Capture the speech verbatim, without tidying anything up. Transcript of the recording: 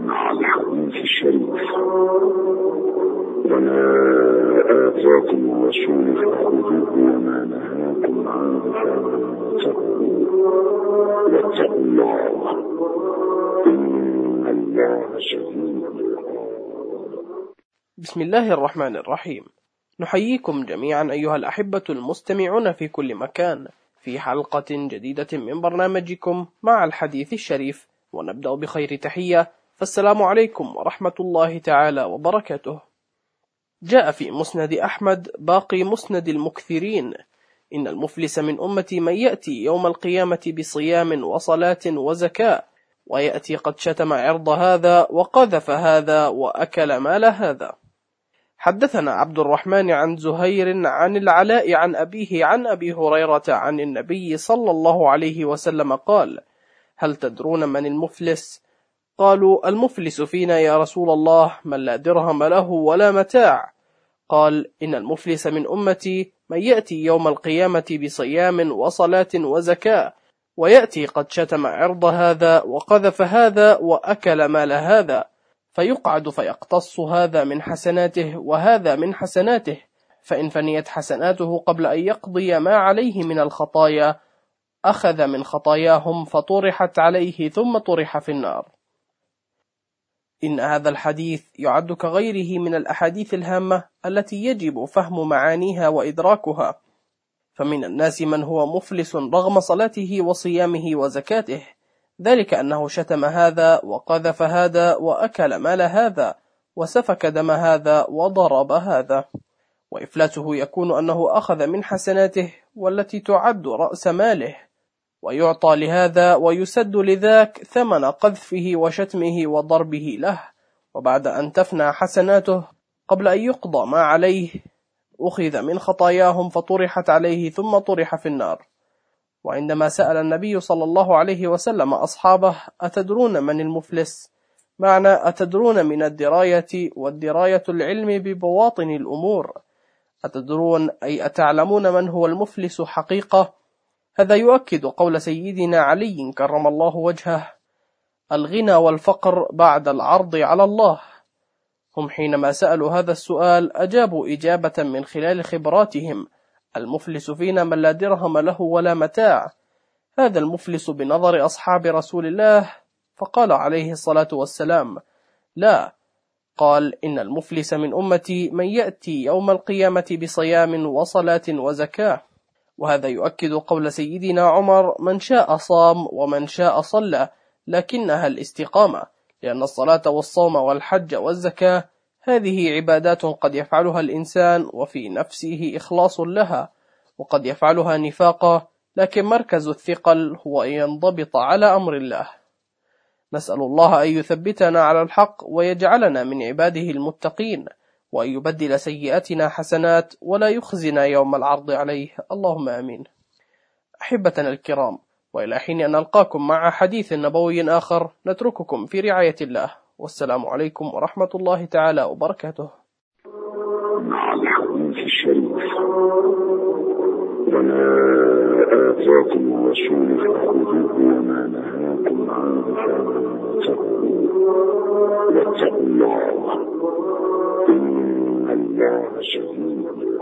مع الحديث الشريف. وما آتاكم الرسول فخذوه وما نهاكم عنه فانتهوا واتقوا الله إن الله شديد العقاب. بسم الله الرحمن الرحيم. نحييكم جميعا أيها الأحبة المستمعون في كل مكان في حلقة جديدة من برنامجكم مع الحديث الشريف، ونبدأ بخير تحية، فالسلام عليكم ورحمة الله تعالى وبركاته. جاء في مسند أحمد باقي مسند المكثرين: إن المفلس من أمتي من يأتي يوم القيامة بصيام وصلاة وزكاة، ويأتي قد شتم عرض هذا وقذف هذا وأكل مال هذا. حدثنا عبد الرحمن عن زهير عن العلاء عن أبيه عن أبي هريرة عن النبي صلى الله عليه وسلم قال: هل تدرون من المفلس؟ قالوا: المفلس فينا يا رسول الله من لا درهم له ولا متاع. قال: إن المفلس من أمتي من يأتي يوم القيامة بصيام وصلاة وزكاة، ويأتي قد شتم عرض هذا وقذف هذا وأكل مال هذا، فيقعد فيقتص هذا من حسناته وهذا من حسناته، فإن فنيت حسناته قبل أن يقضي ما عليه من الخطايا أخذ من خطاياهم فطرحت عليه ثم طرح في النار. إن هذا الحديث يعد كغيره من الأحاديث الهامة التي يجب فهم معانيها وإدراكها، فمن الناس من هو مفلس رغم صلاته وصيامه وزكاته، ذلك أنه شتم هذا وقذف هذا وأكل مال هذا وسفك دم هذا وضرب هذا. وإفلاته يكون أنه أخذ من حسناته والتي تعد رأس ماله، ويعطى لهذا ويسد لذاك ثمن قذفه وشتمه وضربه له، وبعد أن تفنى حسناته قبل أن يقضى ما عليه أخذ من خطاياهم فطرحت عليه ثم طرح في النار. وعندما سأل النبي صلى الله عليه وسلم أصحابه: أتدرون من المفلس؟ معنى أتدرون من الدراية، والدراية العلم ببواطن الأمور. أتدرون أي أتعلمون من هو المفلس حقيقة؟ هذا يؤكد قول سيدنا علي كرم الله وجهه: الغنى والفقر بعد العرض على الله. هم حينما سألوا هذا السؤال أجابوا إجابة من خلال خبراتهم: المفلس فينا من لا درهم له ولا متاع. هذا المفلس بنظر أصحاب رسول الله، فقال عليه الصلاة والسلام: لا. قال: إن المفلس من أمتي من يأتي يوم القيامة بصيام وصلاة وزكاة. وهذا يؤكد قول سيدنا عمر: من شاء صام ومن شاء صلى، لكنها الاستقامة، لأن الصلاة والصوم والحج والزكاة هذه عبادات قد يفعلها الإنسان وفي نفسه إخلاص لها، وقد يفعلها نفاقا، لكن مركز الثقل هو أن ينضبط على أمر الله. نسأل الله أن يثبتنا على الحق ويجعلنا من عباده المتقين، وأن يبدل سيئاتنا حسنات ولا يخزنا يوم العرض عليه، اللهم آمين. أحبتنا الكرام، وإلى حين أن نلقاكم مع حديث نبوي آخر نترككم في رعاية الله، والسلام عليكم ورحمة الله تعالى وبركاته. مع الحديث الشريف. وما آتاكم الرسول فخذوه وما نهاكم عنه فانتهوا واتقوا الله إن الله شديد